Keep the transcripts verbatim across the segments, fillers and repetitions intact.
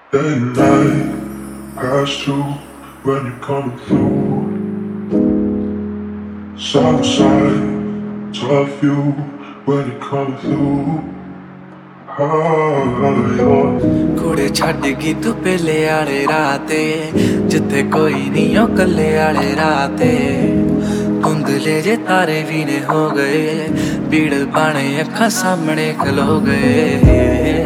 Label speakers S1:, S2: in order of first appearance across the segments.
S1: Day and night, past two, when you're coming through. Side to side, tough view, when you're coming through.
S2: ਕੁੜੇ ਛੱਡ ਗਈ ਤੂੰ ਪਹਿਲੇ ਆਲੇ ਰਾਹ ਤੇ, ਜਿੱਥੇ ਕੋਈ ਨਹੀਂ ਓ ਕੱਲੇ ਆਲੇ ਰਾਹ ਤੇ। ਧੁੰਦਲੇ ਜੇ ਤਾਰੇ ਵੀ ਨੇ ਹੋ ਗਏ, ਭੀੜ ਬਣੇ ਅੱਖਾਂ ਸਾਹਮਣੇ ਖਲੋ ਗਏ।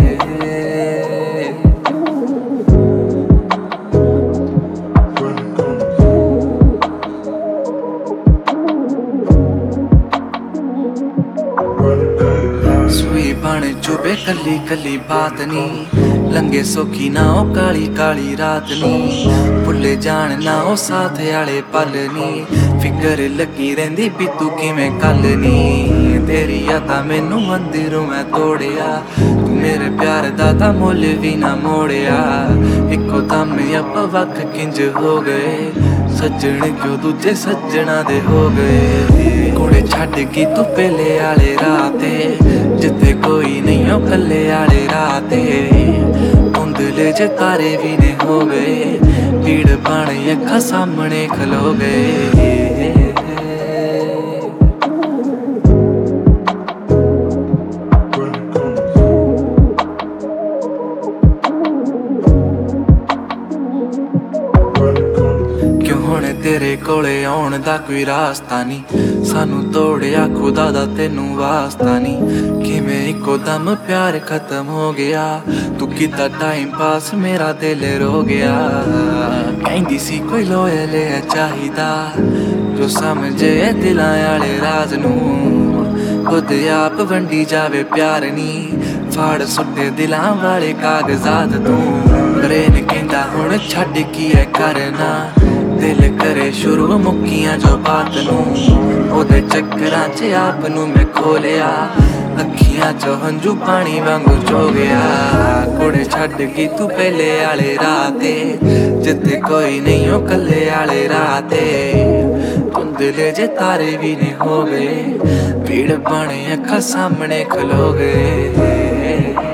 S2: ਸੂਈ ਬਣ ਚੁਬੇ ਕੱਲੀ ਕੱਲੀ ਬਾਤ ਨੀ, ਲੰਗੇ ਸੌਖੀ ਨਾ ਉਹ ਕਾਲੀ ਕਾਲੀ ਰਾਤ ਨੀ। ਭੁੱਲੇ ਜਾਣ ਨਾ ਉਹ ਸਾਥ ਆਲੇ ਪਲ ਨੀ, ਫਿਕਰ ਲੱਗੀ ਰਹਿੰਦੀ ਵੀ ਤੂੰ ਕਿਵੇਂ ਕੱਲ ਨੀ। ਤੇਰੀ ਯਾਦਾਂ ਮੈਨੂੰ ਅੰਦਰੋਂ ਮੈਂ ਤੋੜਿਆ, ਤੂੰ ਮੇਰੇ ਪਿਆਰ ਦਾ ਤਾਂ ਮੁੱਲ ਵੀ ਨਾ ਮੋੜਿਆ। ਇੱਕੋ ਦਮ ਆਪਾਂ ਵੱਖ ਕਿੰਜ ਹੋ ਗਏ, ਸੱਜਣ ਕਿਉਂ ਦੂਜੇ ਸੱਜਣਾ ਦੇ ਹੋ ਗਏ। ਕੁੜੇ ਛੱਡ ਗਈ ਤੂੰ ਪਹਿਲੇ ਆਲੇ ਰਾਹ ਤੇ, ਜਿੱਥੇ ਕੋਈ ਨਹੀਂ ਓ ਕੱਲੇ ਆਲੇ ਰਾਹ ਤੇ। ਧੁੰਦਲੇ ਜੇ ਤਾਰੇ ਵੀ ਨੇ ਹੋ ਗਏ, ਭੀੜ ਬਣ ਅੱਖਾਂ ਸਾਹਮਣੇ ਖਲੋ ਗਏ। ਹੁਣ ਤੇਰੇ ਕੋਲੇ ਆਉਣ ਦਾ ਕੋਈ ਰਾਸਤਾ ਨੀ, ਸਾਨੂੰ ਤੋੜਿਆ ਖੁਦਾ ਦਾ ਤੈਨੂੰ ਵਾਸਤਾ ਨੀ। ਕਿਵੇਂ ਇੱਕੋ ਦਮ ਪਿਆਰ ਖਤਮ ਹੋ ਗਿਆ, ਤੂੰ ਕੀਤਾ ਟਾਈਮ ਪਾਸ ਮੇਰਾ ਦਿਲ ਰੋ ਗਿਆ। ਕਹਿੰਦੀ ਸੀ ਕੋਈ ਲੋਇਲ ਹੈ ਚਾਹੀਦਾ, ਜੋ ਸਮਝੇ ਦਿਲਾਂ ਆਲੇ ਰਾਜ਼ ਨੂੰ। ਖੁਦ ਆਪ ਵੰਡੀ ਜਾਵੇ ਪਿਆਰ ਨੀ, ਫਾੜ ਸੁੱਟੇ ਦਿਲਾਂ ਵਾਲੇ ਕਾਗਜ਼ਾਤ ਤੂੰ। ਰੇਨ ਕਹਿੰਦਾ ਹੁਣ ਛੱਡ ਕੀ ਹੈ ਕਰਨਾ, ਦਿਲ ਕਰੇ ਸ਼ੁਰੂ ਮੁੱਕੀਆਂ ਜੋ ਬਾਤ ਨੂੰ। ਉਹਦੇ ਚੱਕਰਾਂ 'ਚ ਆਪ ਨੂੰ ਮੈਂ ਖੋਲਿਆ, ਅੱਖੀਆਂ 'ਚ ਹੰਝੂ ਪਾਣੀ ਵਾਂਗੂ ਚੋ ਗਿਆ। ਕੁੜੇ ਛੱਡ ਗਈ ਤੂੰ ਪਹਿਲੇ ਆਲੇ ਰਾਹ ਤੇ, ਜਿੱਥੇ ਕੋਈ ਨਹੀਂ ਓ ਕੱਲੇ ਆਲੇ ਰਾਹ ਤੇ। ਧੁੰਦਲੇ ਜੇ ਤਾਰੇ ਵੀ ਨੇ ਹੋ ਗਏ, ਭੀੜ ਬਣੇ ਅੱਖਾਂ ਸਾਹਮਣੇ ਖਲੋ ਗਏ।